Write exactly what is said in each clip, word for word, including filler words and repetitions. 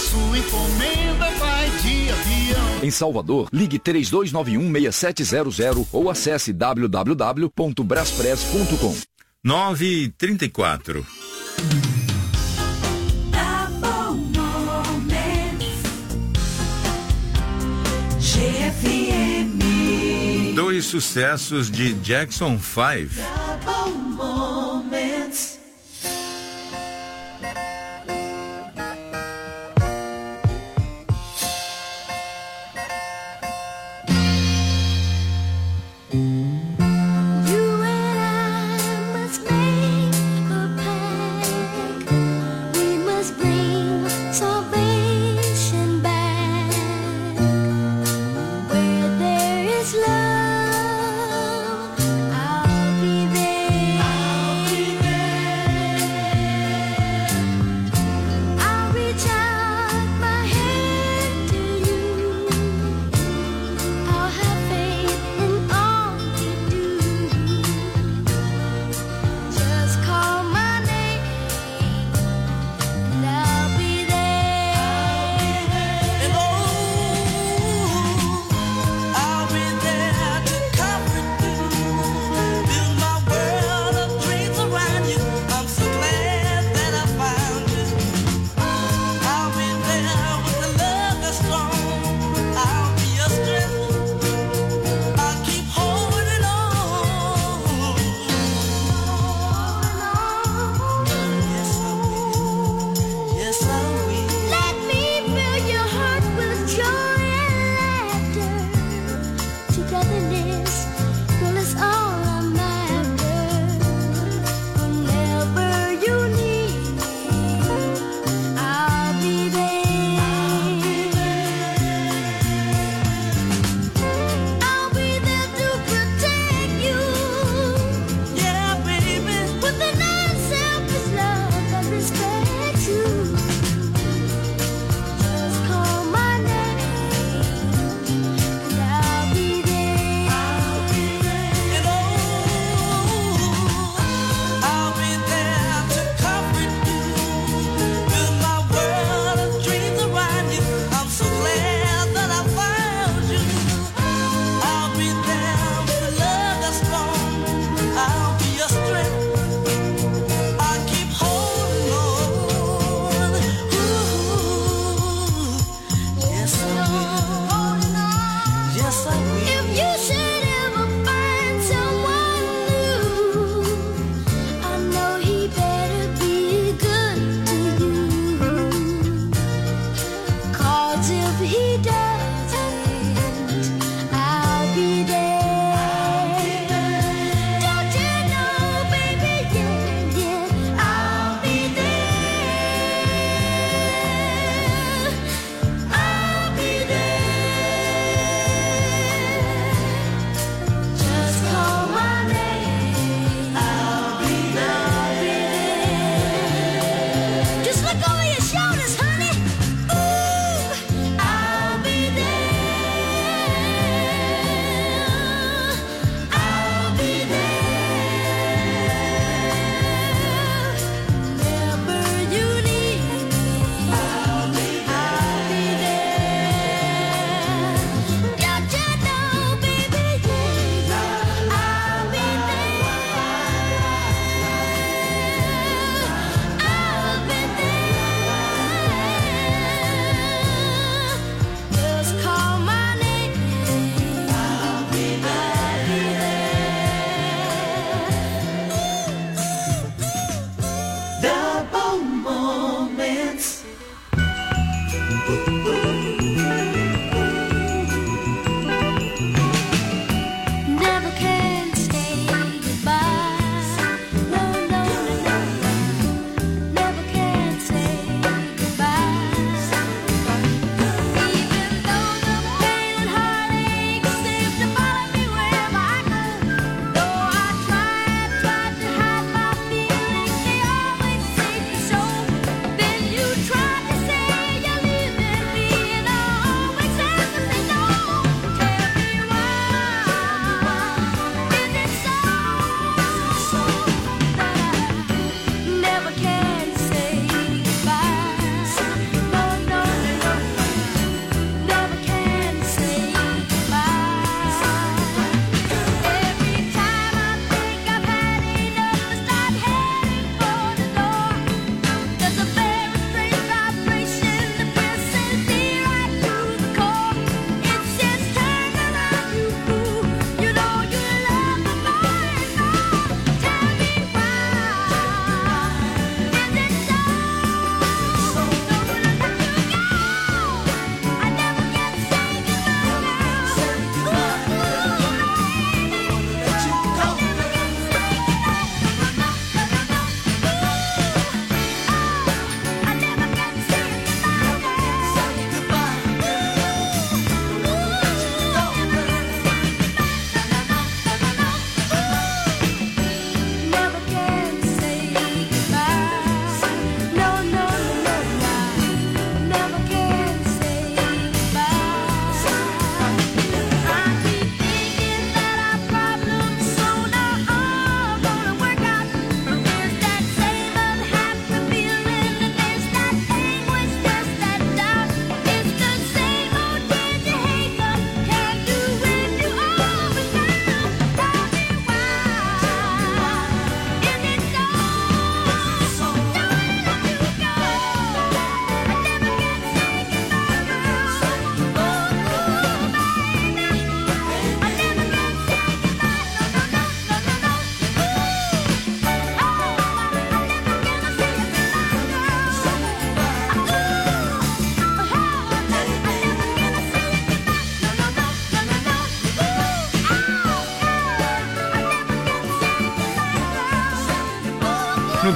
sua encomenda vai de avião. Em Salvador, ligue três dois nove um, seis sete zero zero ou acesse w w w ponto braspress ponto com. nove e trinta e quatro. G F M. Dois sucessos de Jackson Five. Where there is love, I'll be there.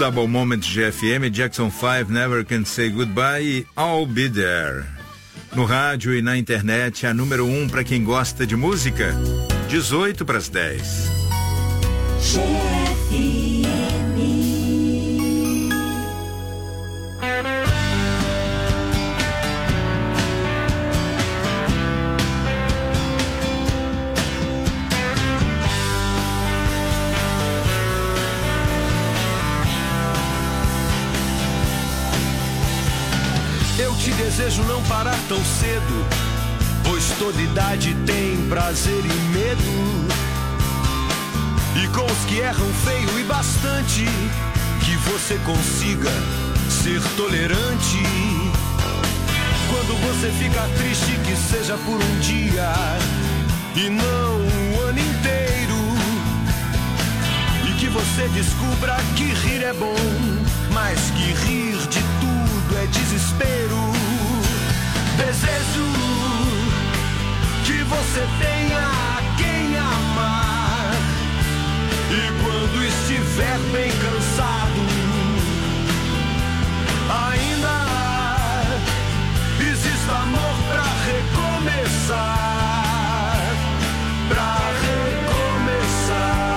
Double Moment G F M, Jackson five, Never Can Say Goodbye e I'll Be There. No rádio e na internet, a número um para quem gosta de música, dezoito para as dez. G F M. Eu te desejo não parar tão cedo, pois toda idade tem prazer e medo. E com os que erram feio e bastante, que você consiga ser tolerante. Quando você fica triste, que seja por um dia e não um ano inteiro. E que você descubra que rir é bom, mas que rir de tudo é desespero. Desejo que você tenha quem amar, e quando estiver bem cansado, ainda existe amor pra recomeçar, pra recomeçar.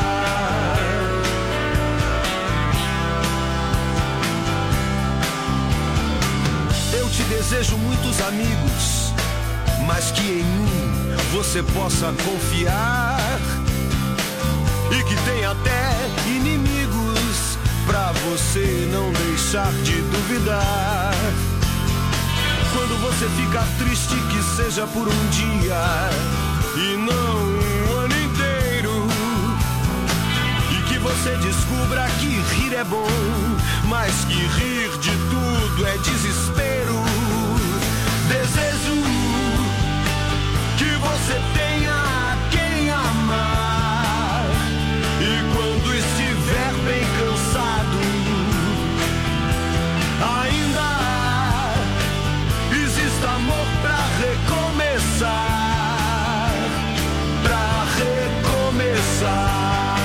Eu te desejo muitos amigos, mas que em mim você possa confiar, e que tem até inimigos pra você não deixar de duvidar. Quando você ficar triste, que seja por um dia e não um ano inteiro. E que você descubra que rir é bom, mas que rir de tudo é desespero. Desejo que você tenha quem amar, e quando estiver bem cansado, ainda existe amor pra recomeçar, pra recomeçar.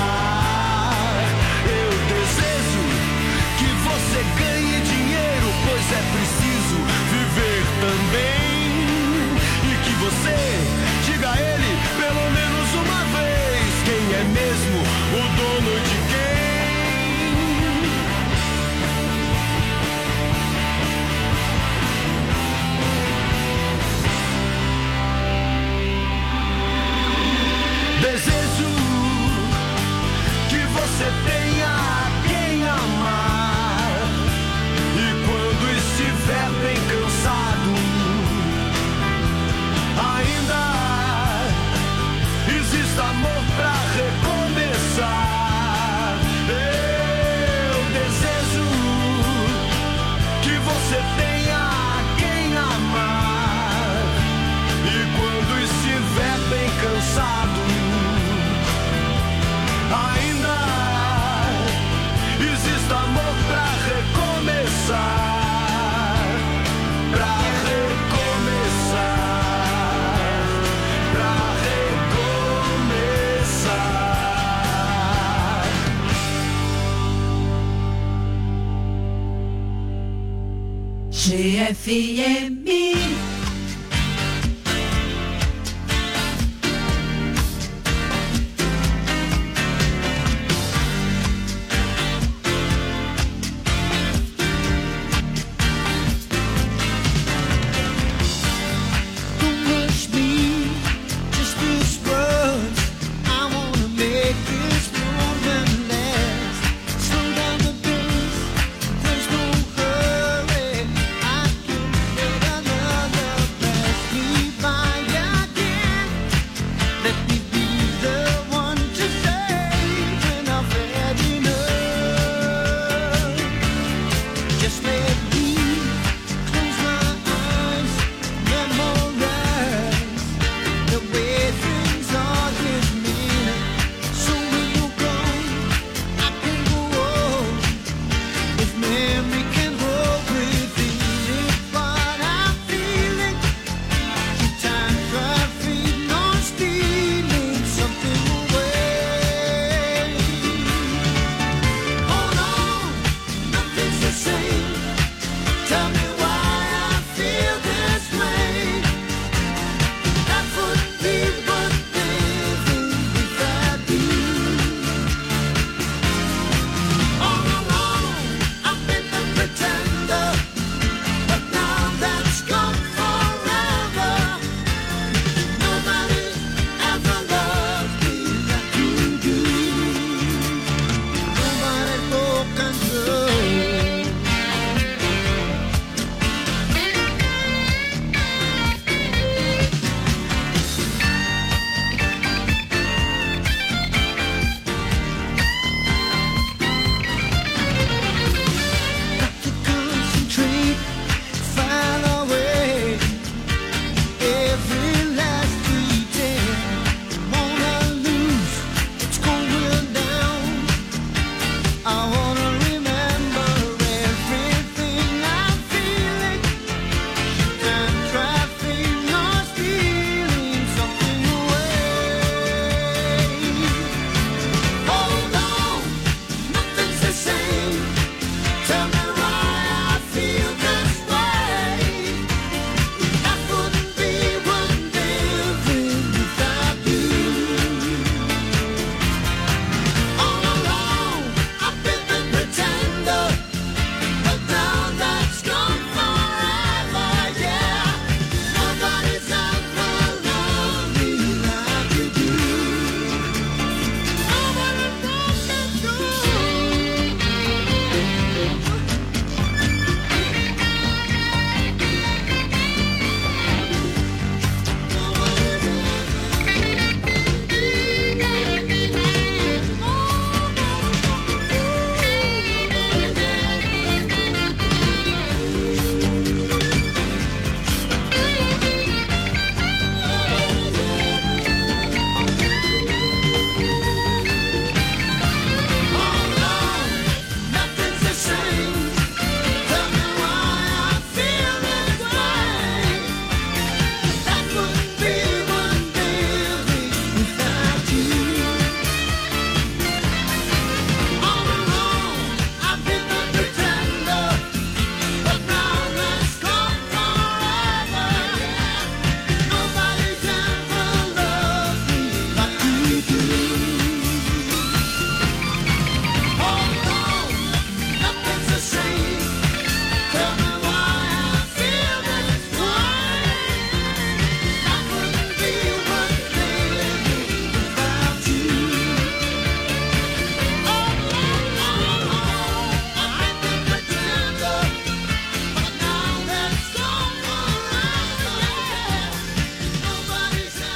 Eu desejo que você ganhe dinheiro, pois é preciso viver também. E que você diga a ele pelo menos uma vez quem é mesmo o dono de quem. Desejo que você tenha quem amar, e quando estiver bem cansado, ainda existe amor pra recomeçar. Eu desejo que você tenha quem amar, e quando estiver bem cansado, ainda existe amor pra recomeçar. Pra recomeçar, pra recomeçar. G F M. There's no hurry, I can get another.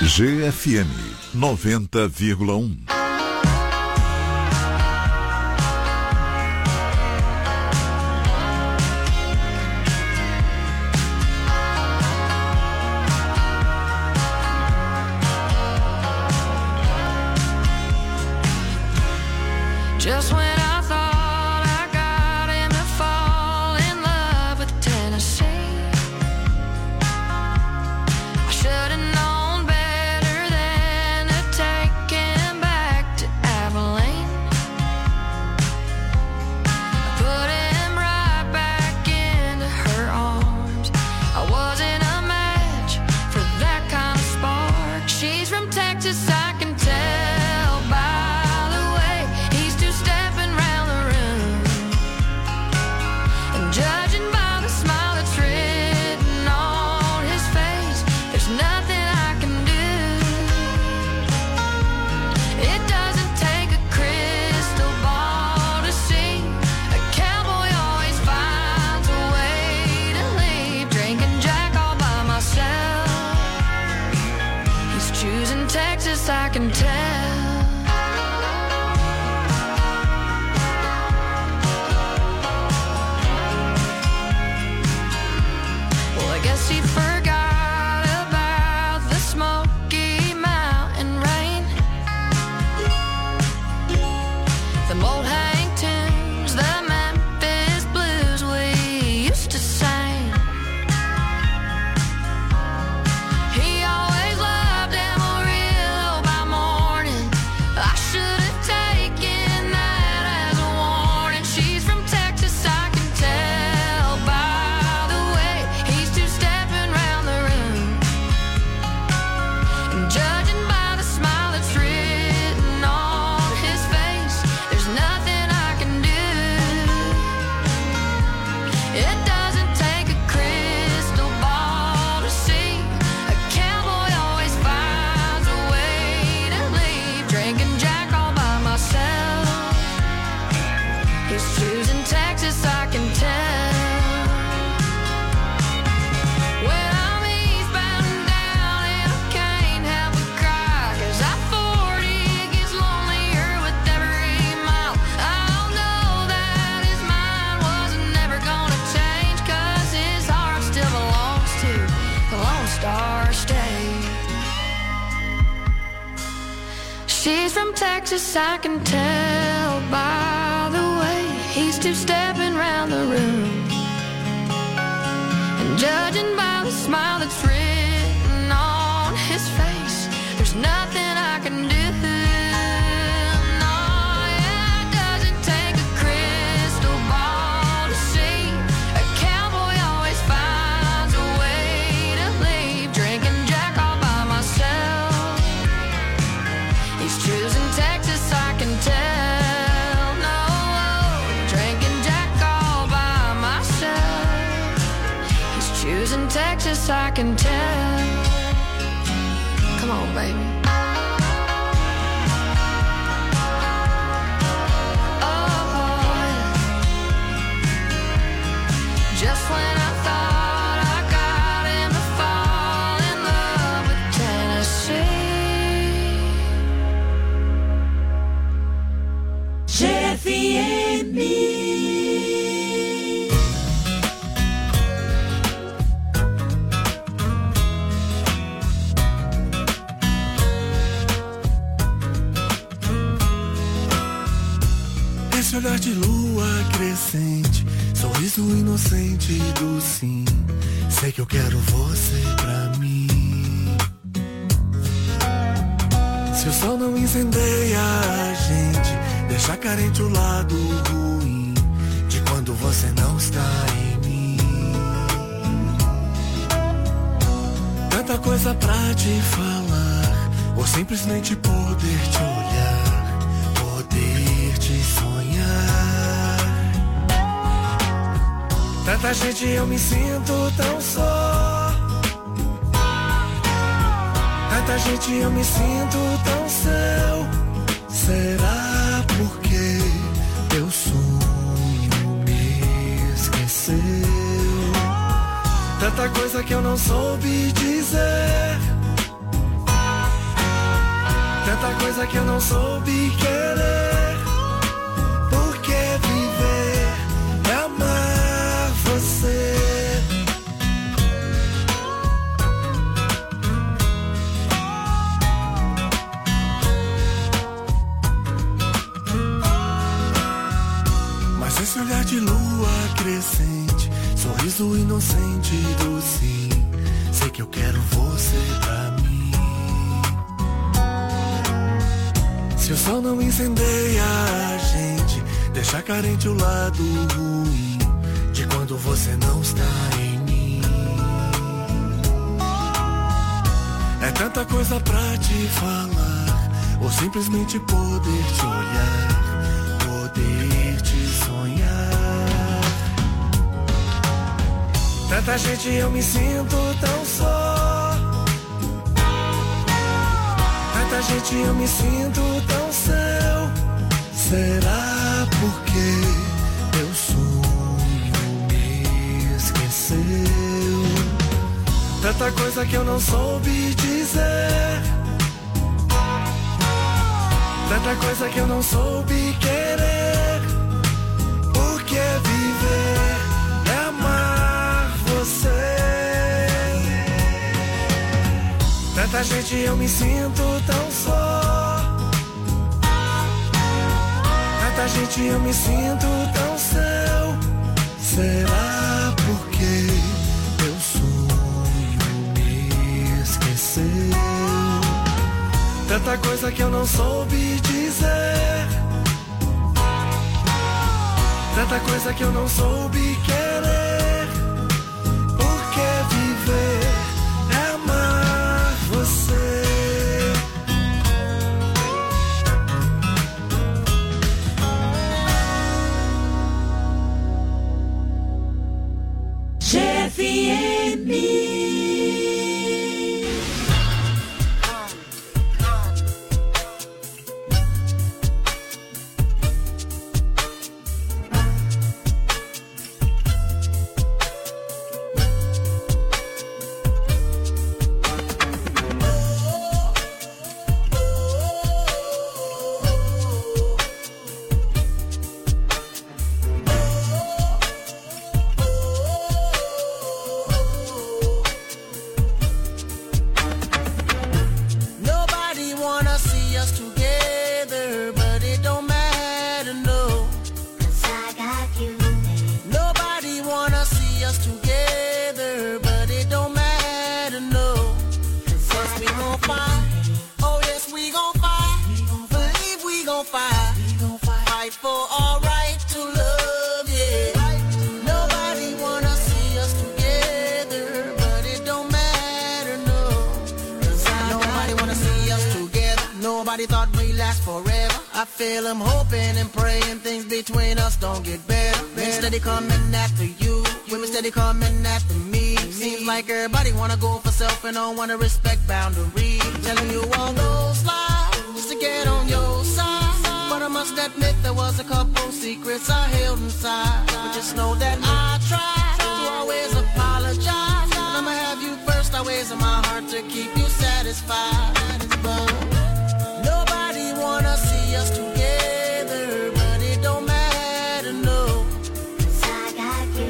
G F M noventa vírgula um. Just when I thought I got him to fall in love with Tennessee, I should have known better than to take him back to Abilene. I put him right back into her arms. I wasn't a match for that kind of spark. She's from Texas, I can tell by judging by the smile that's written on his face, there's nothing I can do. It doesn't take a crystal ball to see a cowboy always finds a way to leave. Drinking Jack all by myself. He's choosing Texas, I can tell. Guess he forgot about the Smoky Mountain rain, the old Hank tunes, the Memphis blues we used to sing. He always loved Amarillo by morning. I should have taken that as a warning. She's from Texas, I can tell by the way he's too stepping round the room. And judging by the smile that's written on his face, there's nothing I can do. It doesn't take a crystal ball to see a cowboy always finds a way to leave. Drinking Jack all by myself. He's choosing Texas, I can tell. When I'm eastbound and down and I can't help but cry, 'cause I forty gets lonelier with every mile. I know that his mind wasn't never gonna change, 'cause his heart still belongs to the Lone Star State. She's from Texas, I can tell by the way he's two-stepping round the room. And judging by the smile that's written on his face, there's nothing I can do. No, yeah, it doesn't take a crystal ball to see a cowboy always finds a way to leave. Drinking Jack all by myself. He's choosing Texas, I can tell. No, drinking Jack all by myself. He's choosing Texas, I can tell. Come on, baby. Oh, just when I thought I got him to fall in love with Tennessee. G F M. Esse olhar de lua crescente, sorriso inocente do sim. Sei que eu quero você pra mim. Se o sol não incendeia a gente, deixa carente o lado ruim de quando você não está em mim. Tanta coisa pra te falar, ou simplesmente poder te olhar, poder te sonhar. Tanta gente, eu me sinto tão só. Tanta gente, eu me sinto tão seu. Será porque teu sonho me esqueceu? Tanta coisa que eu não soube dizer. Tanta coisa que eu não soube querer. Por que viver e amar você? Mas esse olhar de lua crescente, sorriso inocente do sim, sei que eu quero você pra mim. Se o sol não incendeia a gente, deixa carente o lado ruim de quando você não está em mim. É tanta coisa pra te falar, ou simplesmente poder te olhar, poder te sonhar. Tanta gente, eu me sinto tão só. Tanta gente, eu me sinto tão seu. Será porque meu sonho me esqueceu? Tanta coisa que eu não soube dizer. Tanta coisa que eu não soube querer. Por que viver é amar você? Tanta gente, eu me sinto tão só. Tanta gente, eu me sinto tão seu. Será porque meu sonho me esqueceu? Tanta coisa que eu não soube dizer. Tanta coisa que eu não soube querer. Por que viver é amar você? G F M. And don't wanna respect boundaries. Telling you all those lies just to get on your side. But I must admit there was a couple secrets I held inside. But just know that I tried to always apologize. And I'ma have you first always in my heart to keep you satisfied. But nobody wanna see us together, but it don't matter, no. 'Cause I got you.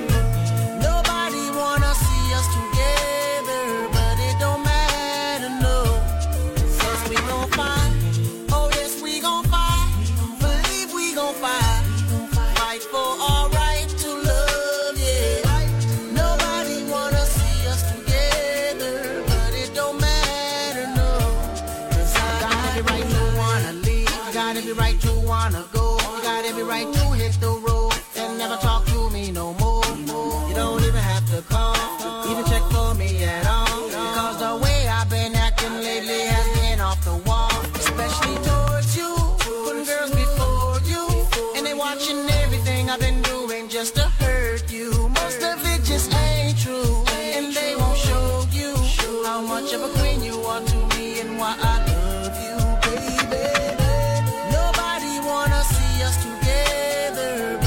Nobody wanna see us together, but it don't matter, no. 'Cause we gon' fight. Oh yes, we gon' fight. Believe we gon' fight. Fight for our right to love, yeah. Nobody wanna see us together, but it don't matter, no. 'Cause I got every right to wanna leave. I got every right to wanna go. I got every right to hit the road and never talk to me no more. You don't even have to call, even check for me at all. Because the way I've been acting lately has been off the wall. Especially towards you, putting girls before you. And they watching everything I've been doing just to hurt you. Most of it just ain't true, and they won't show you how much of a queen you are to me and why I love you, baby. Nobody wanna see us together,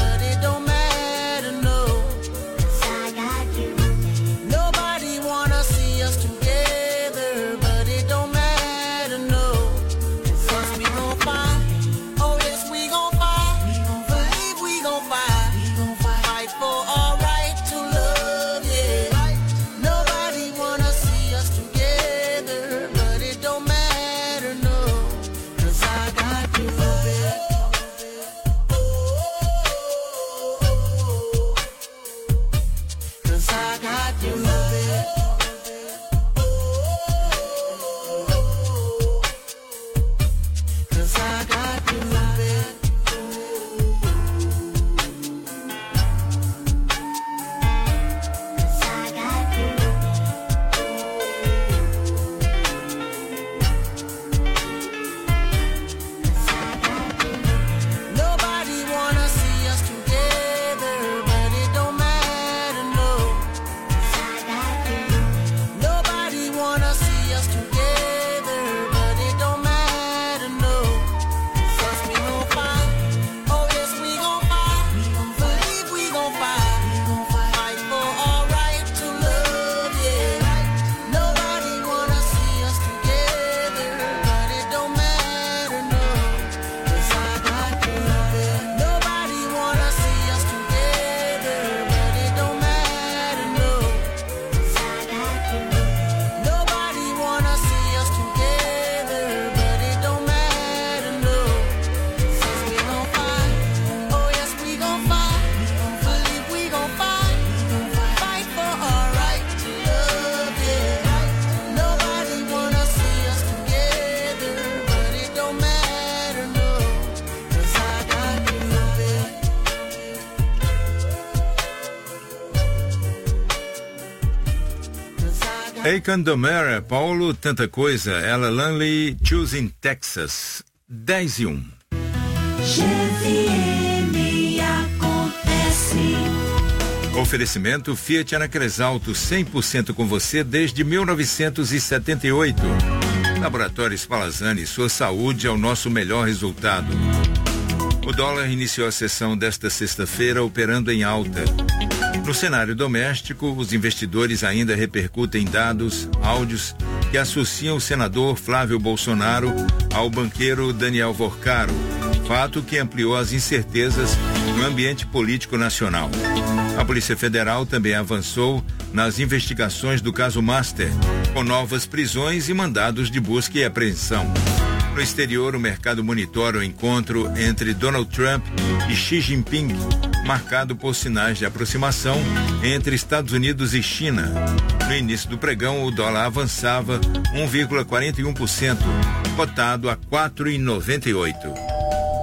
Aiken Domera, Paulo, tanta coisa. Ella Lanley, Choosing Texas, dez e um. G F M acontece. Oferecimento Fiat Anacresalto, cem por cento com você desde mil novecentos e setenta e oito. Laboratório Spallanzani, sua saúde é o nosso melhor resultado. O dólar iniciou a sessão desta sexta-feira operando em alta. No cenário doméstico, os investidores ainda repercutem dados, áudios que associam o senador Flávio Bolsonaro ao banqueiro Daniel Vorcaro, fato que ampliou as incertezas no ambiente político nacional. A Polícia Federal também avançou nas investigações do caso Master, com novas prisões e mandados de busca e apreensão. No exterior, o mercado monitora o encontro entre Donald Trump e Xi Jinping, marcado por sinais de aproximação entre Estados Unidos e China. No início do pregão, o dólar avançava um vírgula quarenta e um por cento, cotado a quatro reais e noventa e oito centavos.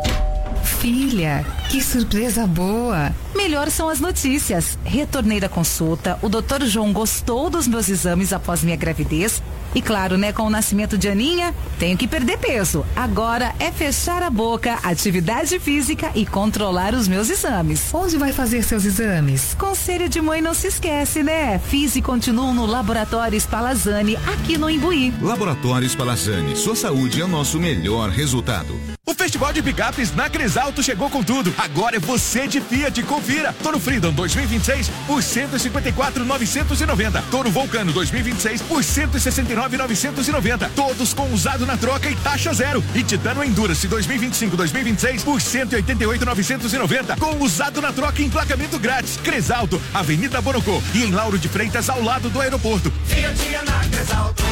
Filha, que surpresa boa! Melhor são as notícias. Retornei da consulta, o doutor João gostou dos meus exames após minha gravidez. E claro, né, com o nascimento de Aninha, tenho que perder peso. Agora é fechar a boca, atividade física e controlar os meus exames. Onde vai fazer seus exames? Conselho de mãe não se esquece, né? Fiz e continuo no Laboratório Spallanzani, aqui no Imbuí. Laboratório Spallanzani, sua saúde é o nosso melhor resultado. O Festival de Picapes na Crisalto chegou com tudo. Agora é você de Fiat, confira. Toro Freedom dois mil e vinte e seis por cento e cinquenta e quatro mil novecentos e noventa. Toro Vulcano dois mil e vinte e seis por cento e sessenta e nove mil novecentos e noventa. Todos com usado na troca e taxa zero. E Titano Endurance dois mil e vinte e cinco dois mil e vinte e seis por cento e oitenta e oito mil novecentos e noventa. Com usado na troca e emplacamento grátis. Crisalto, Avenida Borocô e em Lauro de Freitas, ao lado do aeroporto. Fiat na Crisalto.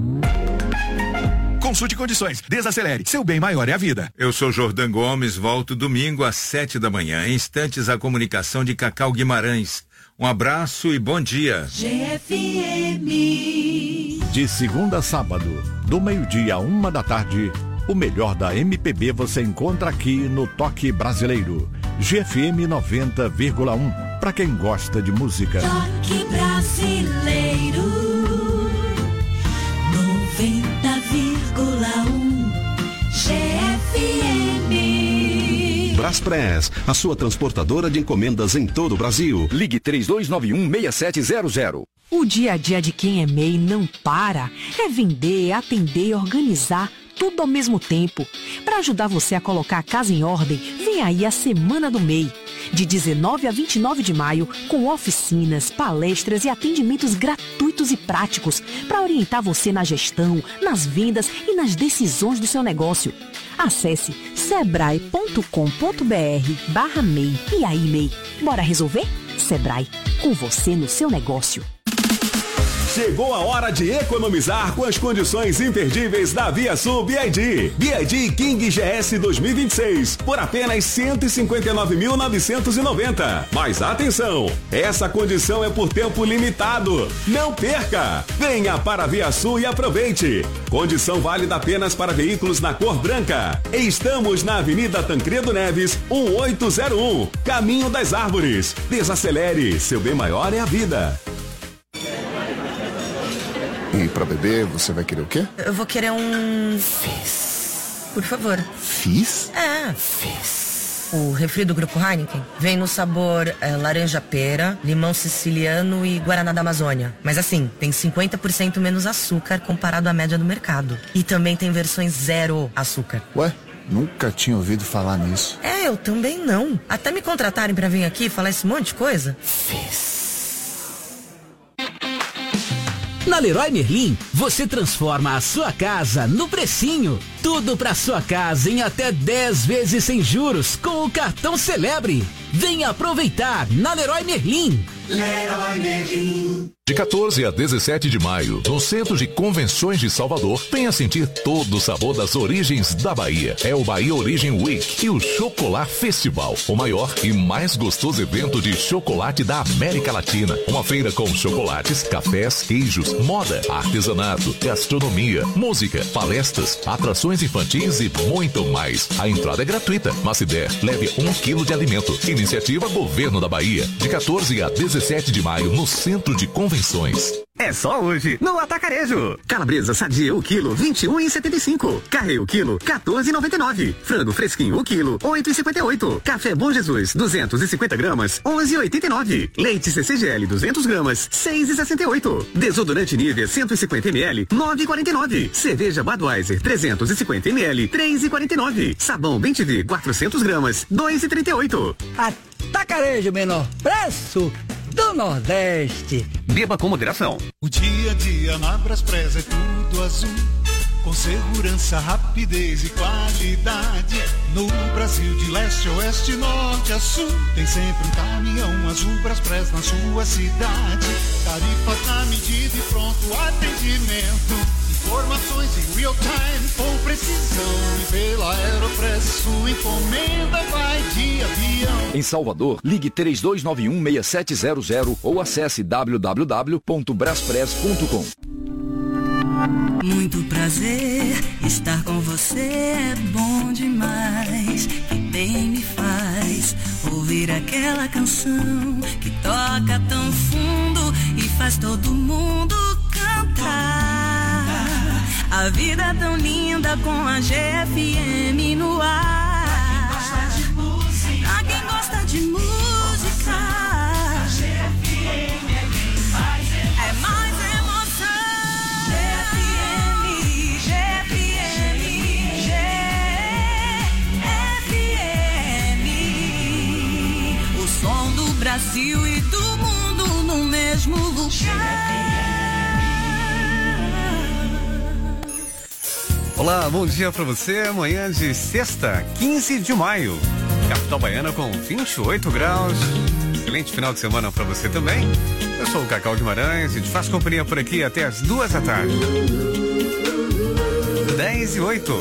Consulte condições, desacelere, seu bem maior é a vida. Eu sou Jordan Gomes, volto domingo às sete da manhã. Em instantes, a comunicação de Cacau Guimarães. Um abraço e bom dia. G F M. De segunda a sábado, do meio-dia a uma da tarde, o melhor da M P B você encontra aqui no Toque Brasileiro. G F M noventa vírgula um, para quem gosta de música. Toque Brasileiro noventa vírgula um G F M. Braspress, a sua transportadora de encomendas em todo o Brasil. Ligue três dois nove um, seis sete zero zero. O dia a dia de quem é M E I não para. É vender, atender, organizar, tudo ao mesmo tempo. Para ajudar você a colocar a casa em ordem, vem aí a Semana do M E I. De dezenove a vinte e nove de maio, com oficinas, palestras e atendimentos gratuitos e práticos para orientar você na gestão, nas vendas e nas decisões do seu negócio. Acesse sebrae ponto com ponto br barra M E I. E aí, M E I, bora resolver? Sebrae, com você no seu negócio. Chegou a hora de economizar com as condições imperdíveis da ViaSul B I D. B I D King G S dois mil e vinte e seis por apenas cento e cinquenta e nove mil novecentos e noventa. Mas atenção, essa condição é por tempo limitado. Não perca! Venha para a ViaSul e aproveite. Condição válida apenas para veículos na cor branca. Estamos na Avenida Tancredo Neves, mil oitocentos e um, Caminho das Árvores. Desacelere, seu bem maior é a vida. E pra beber, você vai querer o quê? Eu vou querer um... Fizz. Por favor. Fizz? É. Fizz. O refri do Grupo Heineken vem no sabor é, laranja-pera, limão siciliano e guaraná da Amazônia. Mas assim, tem cinquenta por cento menos açúcar comparado à média do mercado. E também tem versões zero açúcar. Ué? Nunca tinha ouvido falar nisso. É, eu também não. Até me contratarem pra vir aqui e falar esse monte de coisa. Fizz. Na Leroy Merlin, você transforma a sua casa no precinho. Tudo para sua casa em até dez vezes sem juros com o cartão Celebre. Venha aproveitar na Leroy Merlin. Leroy Merlin. De quatorze a dezessete de maio, no Centro de Convenções de Salvador, venha sentir todo o sabor das origens da Bahia. É o Bahia Origin Week e o Chocolat Festival, o maior e mais gostoso evento de chocolate da América Latina. Uma feira com chocolates, cafés, queijos, moda, artesanato, gastronomia, música, palestras, atrações infantis e muito mais. A entrada é gratuita, mas se der, leve um quilo de alimento. Iniciativa Governo da Bahia, de quatorze a dezessete de maio, no Centro de Convenções. é só hoje no Atacarejo. Calabresa sadia o quilo vinte e um e setenta e cinco. Carré o quilo quatorze e noventa e nove. Frango fresquinho o quilo oito e cinquenta e oito. Café Bom Jesus duzentos e cinquenta gramas onze e oitenta e nove. Leite C C G L duzentos gramas seis e sessenta e oito. Desodorante Nivea cento e cinquenta mililitros nove e quarenta e nove. Cerveja Budweiser trezentos e cinquenta mililitros três e quarenta e nove. Sabão Bem-Te-Vi quatrocentos gramas dois e trinta e oito. Atacarejo, menor preço do Nordeste. Beba com moderação. O dia a dia na Braspress é tudo azul, com segurança, rapidez e qualidade. No Brasil de leste a oeste, norte a sul, tem sempre um caminhão azul Braspress na sua cidade. Tarifas na medida e pronto atendimento. Informações em real time com precisão. E pela Aeropress sua encomenda vai de avião. Em Salvador, ligue três dois nove um seis sete zero zero ou acesse w w w ponto braspress ponto com. Muito prazer, estar com você é bom demais. Que bem me faz ouvir aquela canção que toca tão fundo e faz todo mundo cantar. A vida é tão linda com a G F M no ar. Pra quem gosta de música, a G F M é quem faz. É mais emoção. G F M, G F M, G F M. O som do Brasil e do mundo no mesmo lugar. Olá, bom dia pra você. Amanhã de sexta, quinze de maio. Capital Baiana com vinte e oito graus. Excelente final de semana pra você também. Eu sou o Cacau Guimarães e te faço companhia por aqui até as duas da tarde. dez e oito.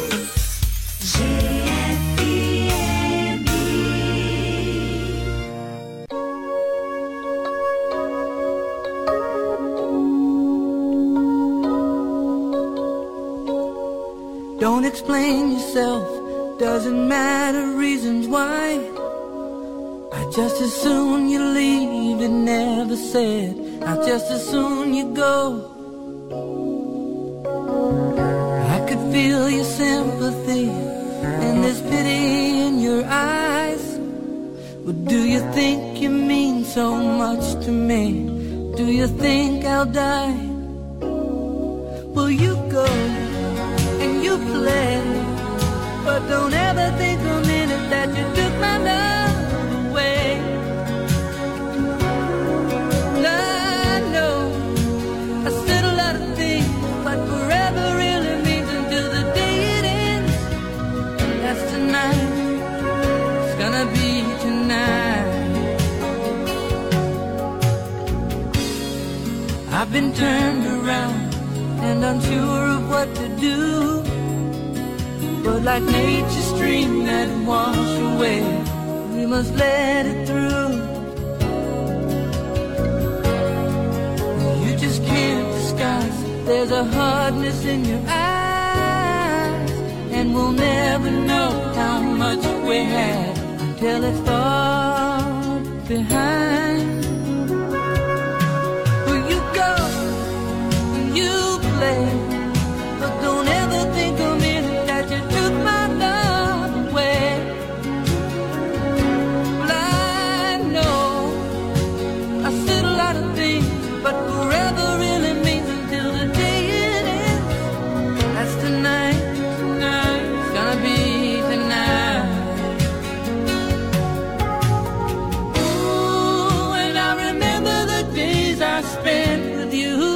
Don't explain yourself, doesn't matter reasons why. I just as soon you leave, it never said. I just as soon you go. I could feel your sympathy and there's pity in your eyes. But do you think you mean so much to me? Do you think I'll die? Will you go? You play, but don't ever think a minute that you took my love away. I know I said a lot of things, but forever really means until the day it ends. That's tonight, it's gonna be tonight. I've been turned around and unsure of what to do. But like nature's stream that wash away, we must let it through. You just can't disguise, there's a hardness in your eyes. And we'll never know how much we had until it's far behind. Will you go, will you play, but don't ever think of me that you took my love away. Well, I know I said a lot of things, but forever really means until the day it ends. That's tonight, tonight, it's gonna be tonight. Ooh, and I remember the days I spent with you.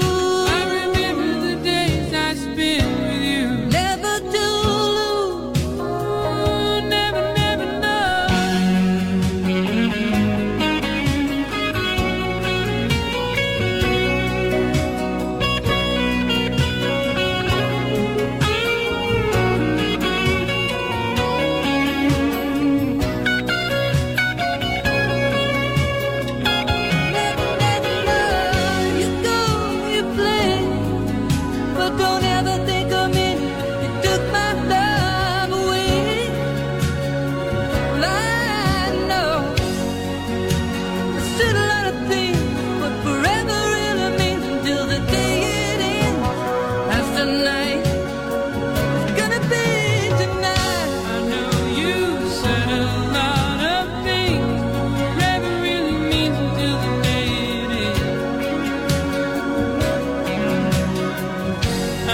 Till the day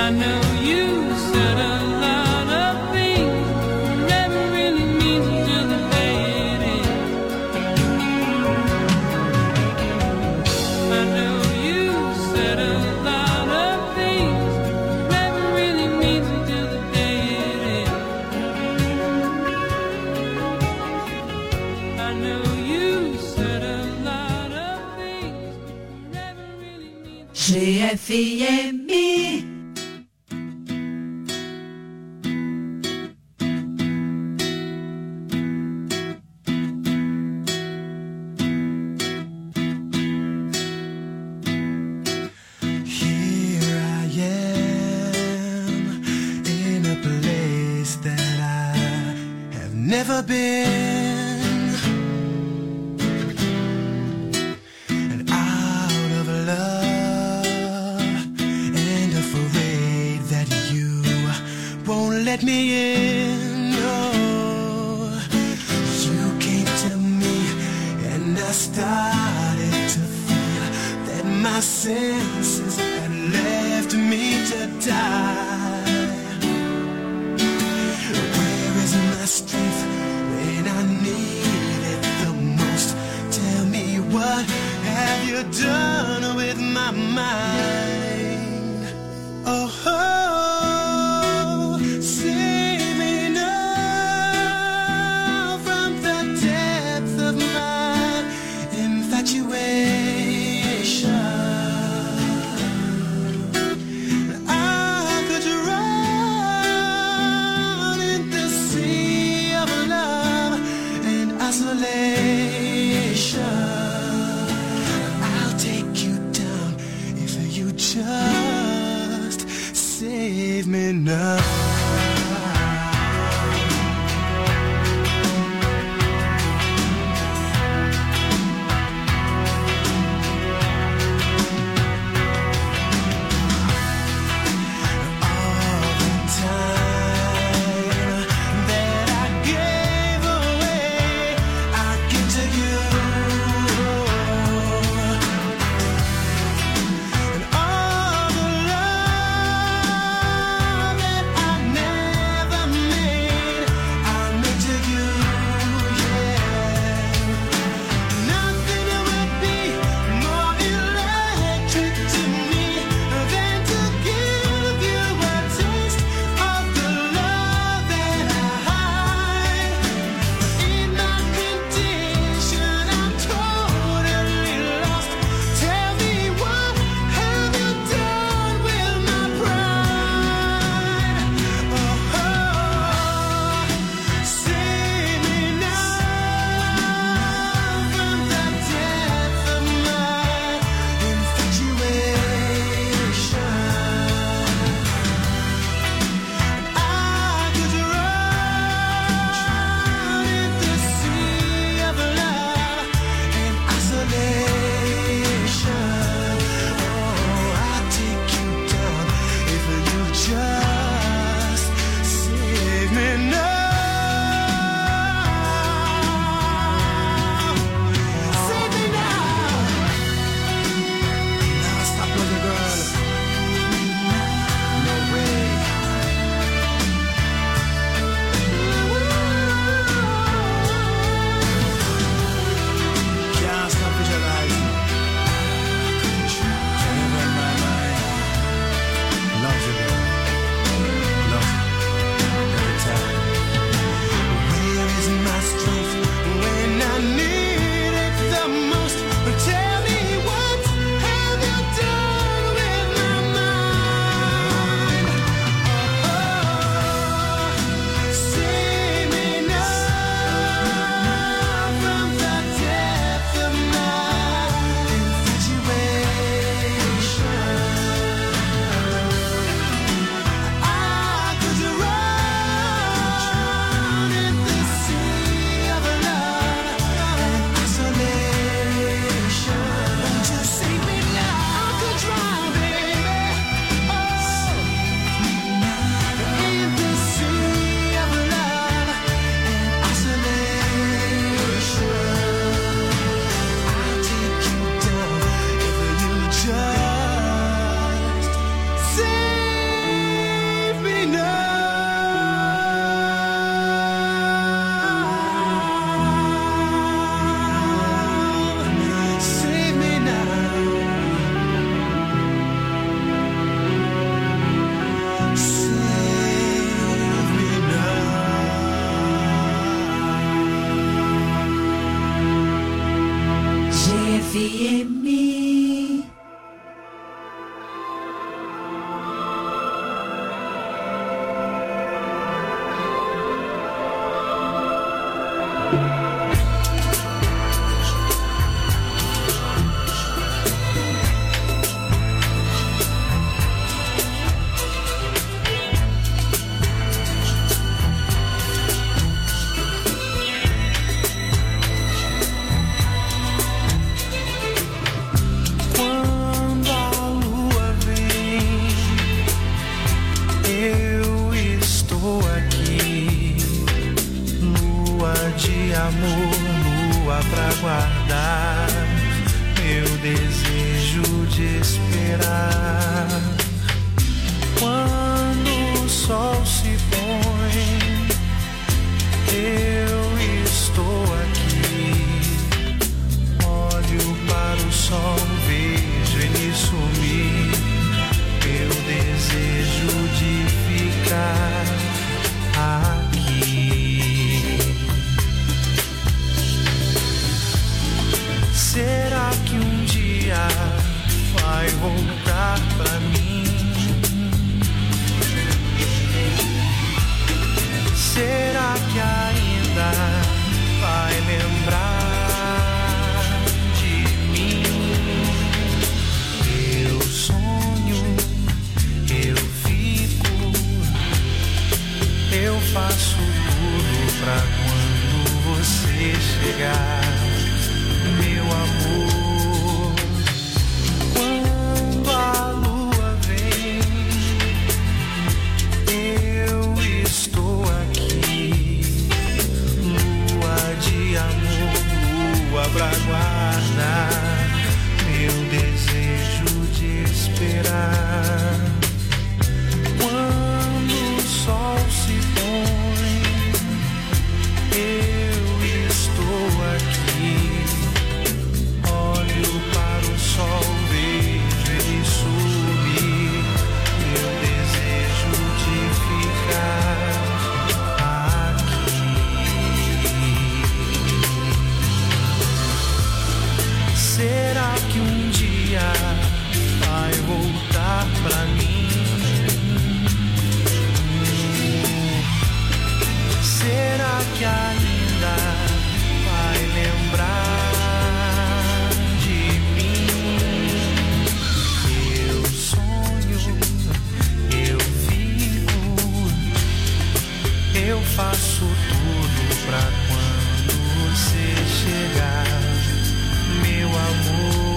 I know you said a lot of things, never really means until the day it ends. I know you said a lot of things, never really means until the day it ends. I know you said a lot of things, never really means. G F M. Never been, and out of love, and afraid that you won't let me in. No, you came to me, and I started to feel that my senses had left me to die. Where is my strength when I need it the most? Tell me, what have you done with my mind? Oh, oh, save me now from the depth of my infatuation. I could drown in the sea of love and isolation. I'll take you down if you just save me now. I chegar, meu amor. Quando a lua vem, eu estou aqui. Lua de amor, lua pra guardar meu desejo de esperar. Quando o sol se põe, eu estou aqui. Olho para o sol, vejo ele subir. Meu desejo de ficar aqui. Será que um dia vai voltar pra mim? Será que ainda vai lembrar de mim? Eu sonho, eu vivo, eu faço tudo pra quando você chegar, meu amor.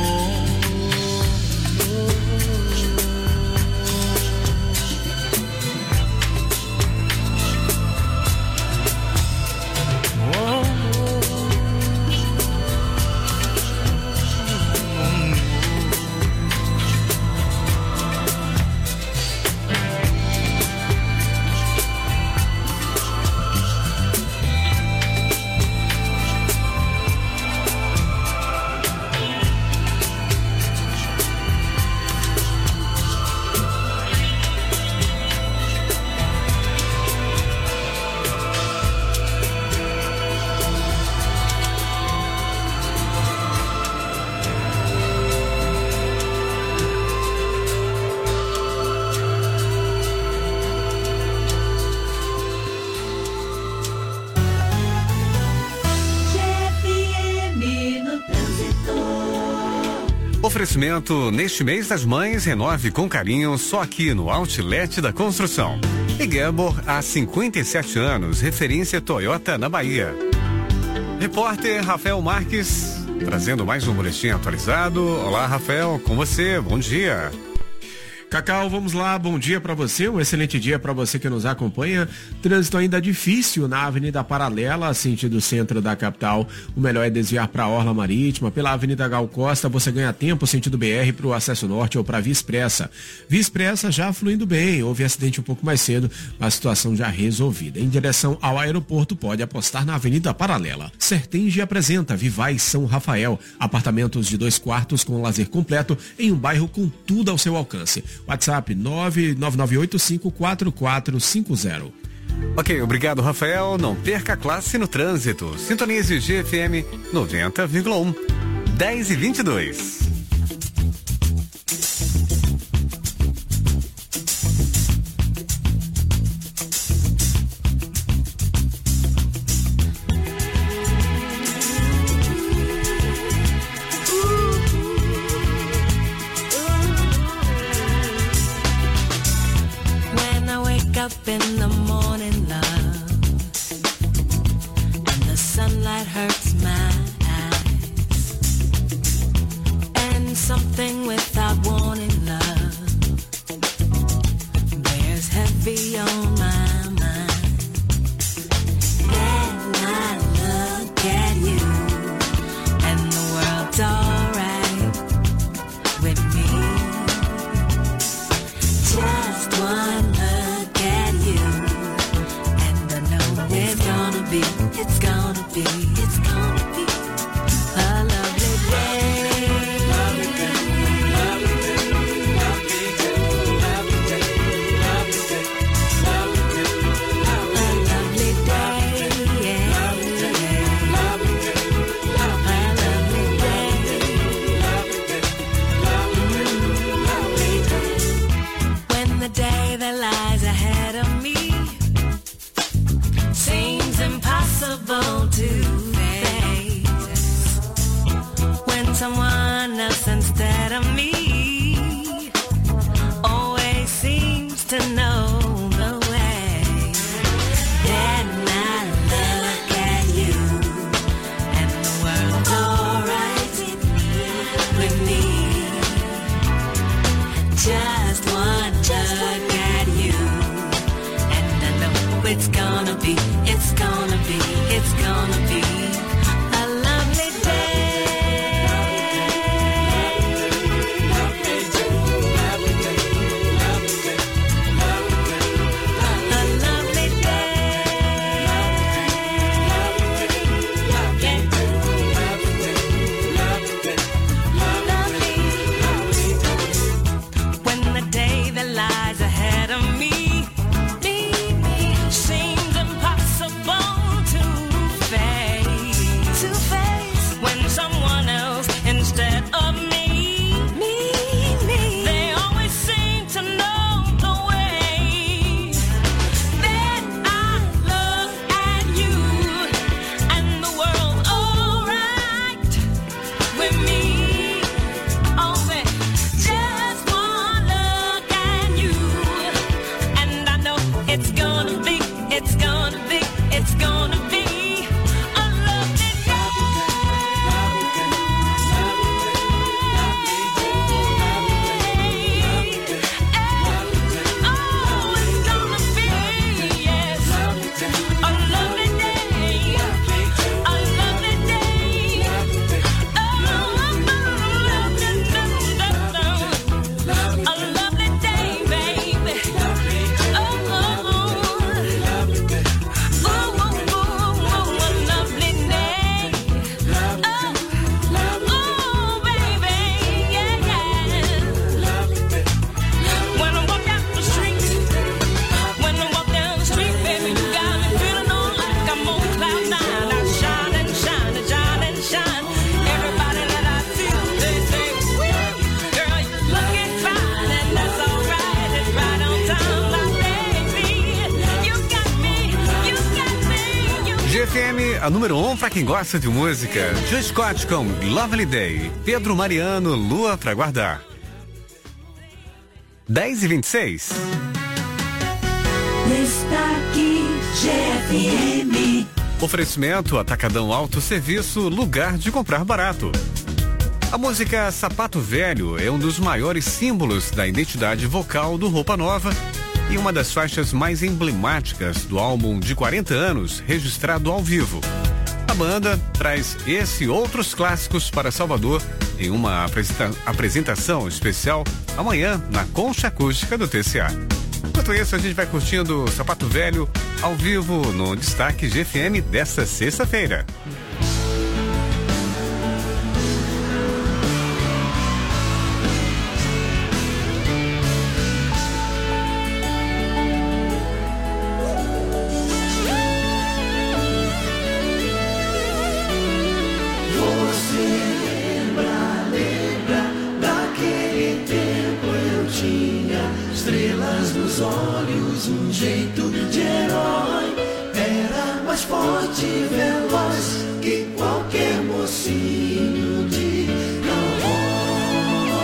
Oferecimento neste mês das mães, renove com carinho só aqui no Outlet da Construção. E Gabor, há cinquenta e sete anos, referência Toyota na Bahia. Repórter Rafael Marques, trazendo mais um boletim atualizado. Olá, Rafael, com você, bom dia. Cacau, vamos lá, bom dia para você, um excelente dia para você que nos acompanha. Trânsito ainda difícil na Avenida Paralela, sentido centro da capital. O melhor é desviar para a Orla Marítima. Pela Avenida Gal Costa, você ganha tempo sentido B R para o acesso norte ou para a Via Expressa. Via Expressa já fluindo bem, houve acidente um pouco mais cedo, a situação já resolvida. Em direção ao aeroporto, pode apostar na Avenida Paralela. Sertenge apresenta Vivai São Rafael, apartamentos de dois quartos com lazer completo em um bairro com tudo ao seu alcance. WhatsApp nove nove nove oito cinco quatro quatro cinco zero. Ok, obrigado, Rafael. Não perca a classe no trânsito. Sintonize G F M noventa vírgula um. dez e vinte e dois. Up in the morning, love, and the sunlight hurts my eyes, and something without warning, love, bears heavy on my mind. And I look at you, and the world's alright with me. Just one look at you, and I know it's gonna be, it's gonna be, it's gonna be a lovely day. Lovely day, lovely day, lovely day, lovely day, lovely day, lovely day, a lovely day, yeah, lovely day, lovely day, a lovely day, lovely day, lovely day. When the day that lies ahead of me seems impossible to face, Just one look at you, and I know it's gonna be, it's gonna be, it's gonna be a lovely day. A número um para quem gosta de música. Joe Scott com Lovely Day. Pedro Mariano, Lua pra Guardar. dez e vinte e seis. Destaque G F M. Oferecimento Atacadão Autosserviço, lugar de comprar barato. A música Sapato Velho é um dos maiores símbolos da identidade vocal do Roupa Nova e uma das faixas mais emblemáticas do álbum de quarenta anos registrado ao vivo. A banda traz esse e outros clássicos para Salvador em uma apresenta- apresentação especial amanhã na Concha Acústica do T C A. Enquanto isso, a gente vai curtindo Sapato Velho ao vivo no Destaque G F M desta sexta-feira. Olhos, um jeito de herói. Era mais forte e veloz que qualquer mocinho de cowboy.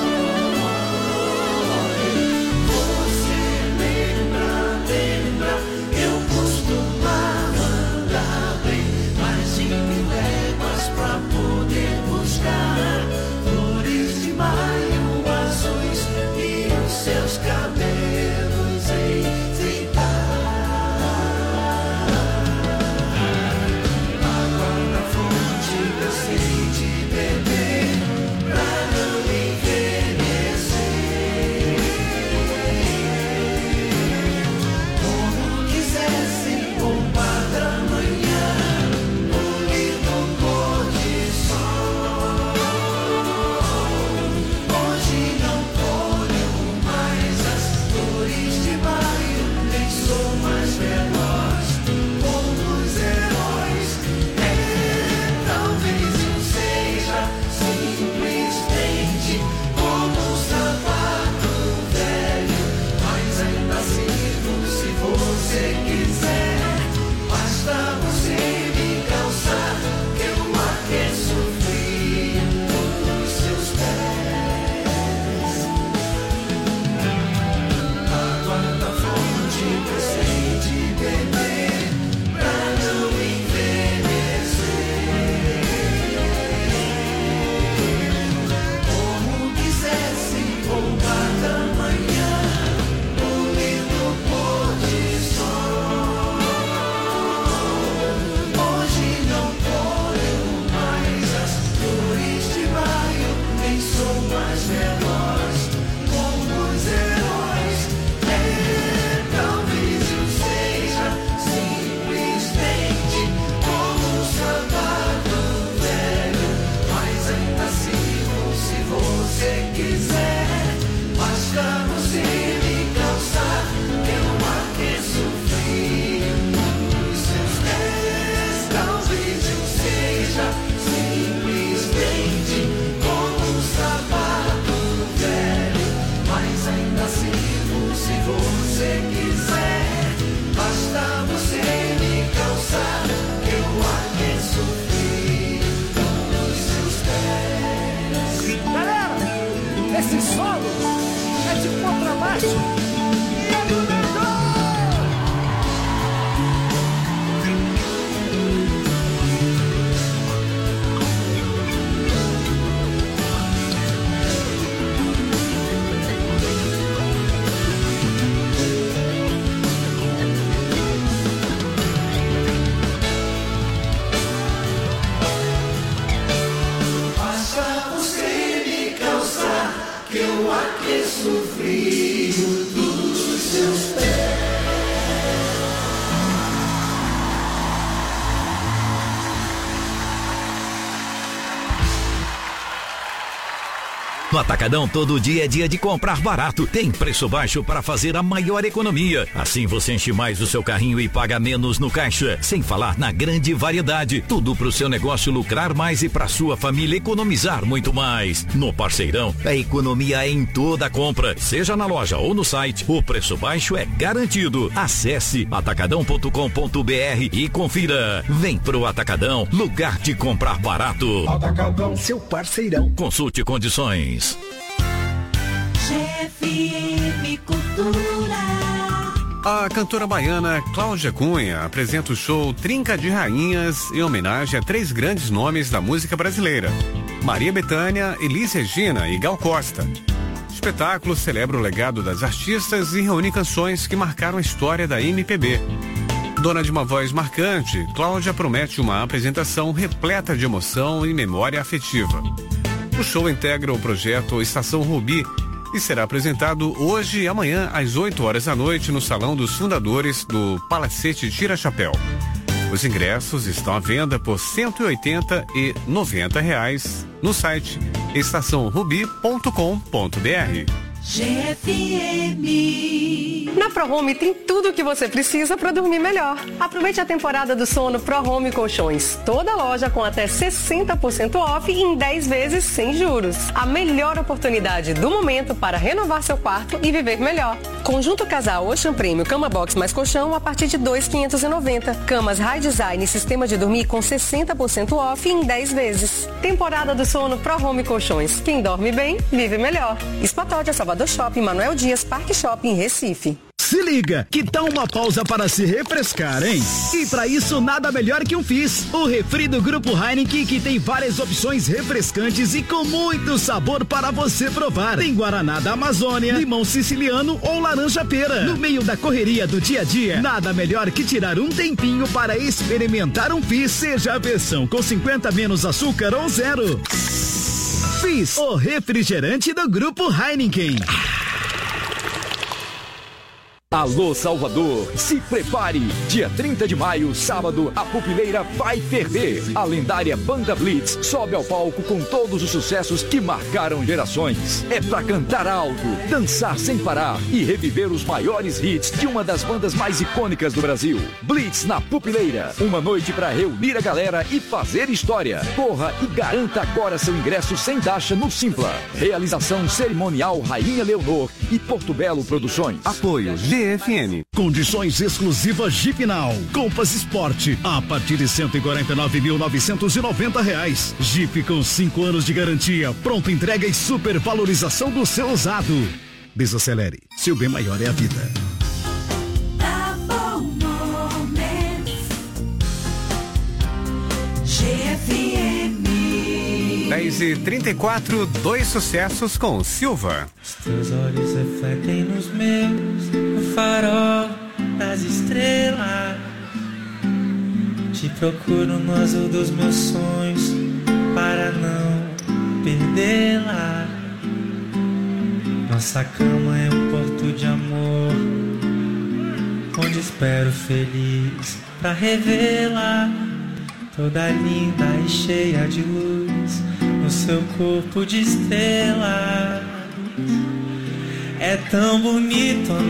Você lembra, lembra, eu costumava andar bem mais de mil léguas pra poder buscar flores de maio azuis e os seus cabelos. Hoje não colho mais as nascido. Se você quiser, basta você me calçar, que eu aqueço o frio dos seus pés. Galera, esse solo é de contrabaixo e é do melhor. Que eu aqueço o frio dos seus pés. No Atacadão, todo dia é dia de comprar barato. Tem preço baixo para fazer a maior economia. Assim você enche mais o seu carrinho e paga menos no caixa. Sem falar na grande variedade. Tudo para o seu negócio lucrar mais e para sua família economizar muito mais. No Parceirão, a economia é em toda a compra. Seja na loja ou no site, o preço baixo é garantido. Acesse atacadão ponto com ponto br e confira. Vem pro Atacadão, lugar de comprar barato. Atacadão, seu parceirão. Consulte condições. G F M Cultura. A cantora baiana Cláudia Cunha apresenta o show Trinca de Rainhas em homenagem a três grandes nomes da música brasileira: Maria Bethânia, Elis Regina e Gal Costa. O espetáculo celebra o legado das artistas e reúne canções que marcaram a história da M P B. Dona de uma voz marcante, Cláudia promete uma apresentação repleta de emoção e memória afetiva. O show integra o projeto Estação Rubi e será apresentado hoje e amanhã às oito horas da noite no Salão dos Fundadores do Palacete Tira-Chapéu. Os ingressos estão à venda por cento e oitenta e noventa reais no site estação rubi ponto com ponto br. G F M. Na ProHome tem tudo o que você precisa para dormir melhor. Aproveite a temporada do sono ProHome Colchões. Toda loja com até sessenta por cento off e em dez vezes sem juros. A melhor oportunidade do momento para renovar seu quarto e viver melhor. Conjunto casal Ocean Premium Cama Box mais colchão a partir de dois mil quinhentos e noventa. Camas High Design Sistema de dormir com sessenta por cento off em dez vezes. Temporada do sono ProHome Colchões. Quem dorme bem, vive melhor. Expotódia, Salvador Shopping, Manuel Dias, Parque Shopping, Recife. Se liga, que tal uma pausa para se refrescar, hein? E para isso, nada melhor que um Fizz, o refri do Grupo Heineken, que tem várias opções refrescantes e com muito sabor para você provar. Tem Guaraná da Amazônia, limão siciliano ou laranja pera. No meio da correria do dia a dia, nada melhor que tirar um tempinho para experimentar um Fizz, seja a versão com cinquenta menos açúcar ou zero. Fizz, o refrigerante do Grupo Heineken. Alô Salvador, se prepare! Dia trinta de maio, sábado, a Pupileira vai ferver. A lendária Banda Blitz sobe ao palco com todos os sucessos que marcaram gerações. É pra cantar alto, dançar sem parar e reviver os maiores hits de uma das bandas mais icônicas do Brasil. Blitz na Pupileira, uma noite pra reunir a galera e fazer história. Corra e garanta agora seu ingresso sem taxa no Simpla. Realização cerimonial Rainha Leonor e Porto Belo Produções. Apoio G F M. Condições exclusivas Jeep Now. Compass Sport a partir de cento e quarenta e nove mil novecentos e noventa reais. Jeep com cinco anos de garantia, pronta entrega e supervalorização do seu usado. Desacelere, seu bem maior é a vida. Tá bom momento. G F M. dez e trinta e quatro, dois sucessos com Silva. Os teus olhos refletem nos meus, no farol das estrelas. Te procuro no azul dos meus sonhos, para não perdê-la. Nossa cama é um porto de amor, onde espero feliz pra revê-la. Toda linda e cheia de luz, no seu corpo de estrela. É tão bonito